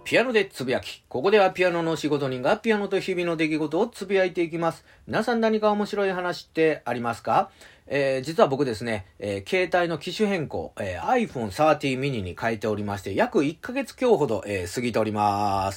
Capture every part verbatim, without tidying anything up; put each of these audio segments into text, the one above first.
ピアノでつぶやき。ここではピアノの仕事人がピアノと日々の出来事をつぶやいていきます。皆さん何か面白い話ってありますか？えー、実は僕ですね、えー、携帯の機種変更、えー、アイフォンサーティー mini に変えておりまして、約いっかげつ強ほど、えー、過ぎております。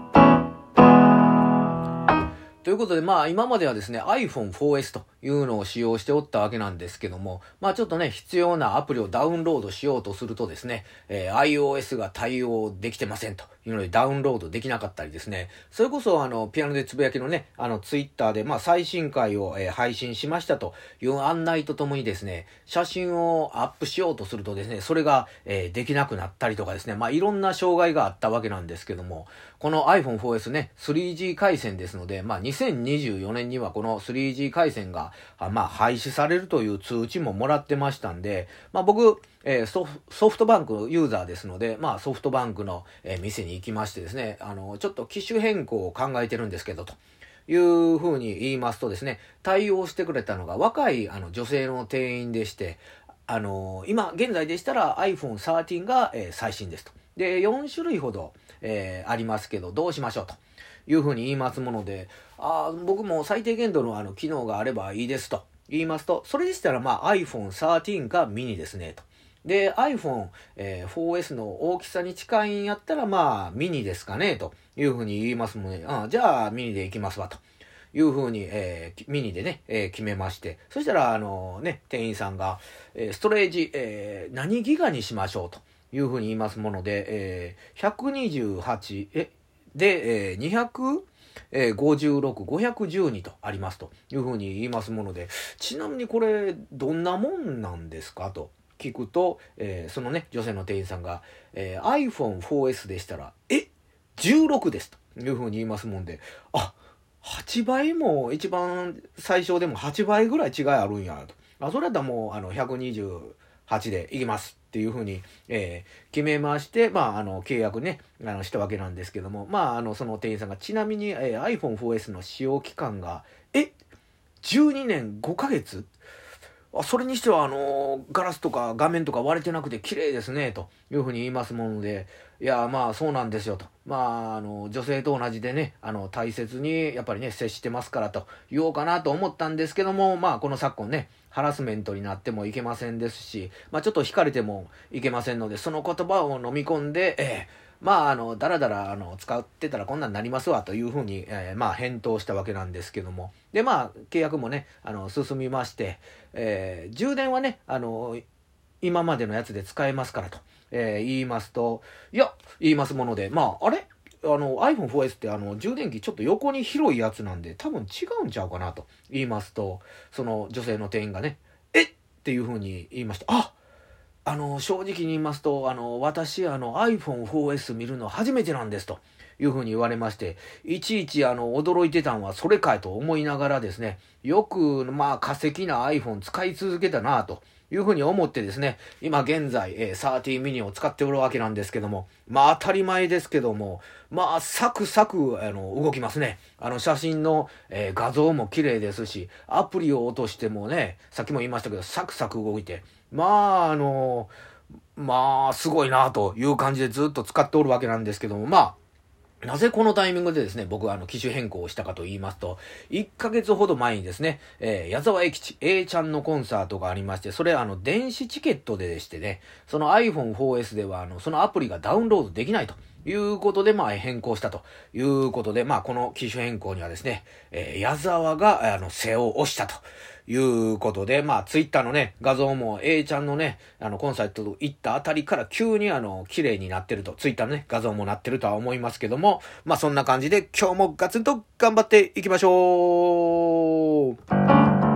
ということで、まあ今まではですね アイフォンフォーエス というのを使用しておったわけなんですけども、まあちょっとね必要なアプリをダウンロードしようとするとですね、えー、iOS が対応できてませんというのでダウンロードできなかったりですね、それこそあのピアノでつぶやきのねあのツイッターでまあ最新回を、えー、配信しましたという案内とともにですね、写真をアップしようとするとですね、それが、えー、できなくなったりとかですね、まあいろんな障害があったわけなんですけども、この アイフォンフォーエス ね スリージー 回線ですので、まあにせんにじゅうよねんにはこの スリージー 回線があまあ廃止されるという通知ももらってましたんで、まあ僕、えー、ソ, ソフトバンクユーザーですので、まあソフトバンクの、えー、店に行きましてですね、あのちょっと機種変更を考えてるんですけどというふうに言いますとですね、対応してくれたのが若いあの女性の店員でして、あの今現在でしたら アイフォンサーティー が、えー、最新ですと。でよんしゅるいほど、えー、ありますけどどうしましょうというふうに言いますもので、あ僕も最低限度のあの機能があればいいですと言いますと、それでしたらまあ アイフォンサーティー かミニですねと。で アイフォン、えー、フォーエス の大きさに近いんやったらまあミニですかねというふうに言いますもんね。あじゃあミニでいきますわというふうに、えー、ミニでね、えー、決めまして、そしたらあのね店員さんが、えー、ストレージ、えー、何ギガにしましょうというふうに言いますもので、えー、ひゃくにじゅうはちえで、えー、にひゃくごじゅうろく、ごひゃくじゅうにとありますというふうに言いますもので、ちなみにこれどんなもんなんですかと聞くと、えー、そのね女性の店員さんが、えー、アイフォンフォーエス でしたらえじゅうろくですというふうに言いますもんで、あはちばいも一番最小でもはちばいぐらい違いあるんやと、あそれだったらもうあのひゃくにじゅうはちでいきますっていうふうに、えー、決めまして、まあ、あの契約ねあのしたわけなんですけども、まあ、あのその店員さんがちなみに、えー、アイフォンフォーエス の使用期間がえじゅうにねんごかげつ、あそれにしてはあのガラスとか画面とか割れてなくて綺麗ですねというふうに言いますもので、いやまあそうなんですよと、まああの女性と同じでねあの大切にやっぱりね接してますからと言おうかなと思ったんですけども、まあこの昨今ねハラスメントになってもいけませんですし、まあちょっと惹かれてもいけませんので、その言葉を飲み込んで、えーまあ、あの、だらだら、あの、使ってたらこんなんなりますわ、というふうに、えー、まあ、返答したわけなんですけども。で、まあ、契約もね、あの、進みまして、えー、充電はね、あの、今までのやつで使えますからと、えー、言いますと、いや、言いますもので、まあ、あれあの、アイフォンフォーエス って、あの、充電器ちょっと横に広いやつなんで、多分違うんちゃうかなと言いますと、その女性の店員がね、えっていうふうに言いました。ああの正直に言いますとあの私あの アイフォンフォーエス 見るの初めてなんですというふうに言われまして、いちいちあの驚いてたんはそれかいと思いながらですね、よくまあ化石な iPhone 使い続けたなというふうに思ってですね、今現在、えー、サーティー mini を使っておるわけなんですけども、まあ当たり前ですけども、まあサクサクあの動きますね。あの写真の、えー、画像も綺麗ですし、アプリを落としてもね、さっきも言いましたけどサクサク動いて、まああのまあすごいなという感じでずっと使っておるわけなんですけども、まあなぜこのタイミングでですね、僕はあの機種変更をしたかと言いますと、いっかげつほど前にですね、えー、矢沢永吉 A ちゃんのコンサートがありまして、それあの電子チケットででしてね、その アイフォンフォーエス ではあのそのアプリがダウンロードできないということで、まあ変更したということで、まあこの機種変更にはですね、えー、矢沢があの背を押したということで、まあツイッターのね画像も A ちゃんのねあのコンサート行ったあたりから急にあの綺麗になってると、ツイッターのね画像もなってるとは思いますけども、まあそんな感じで今日もガツンと頑張っていきましょう。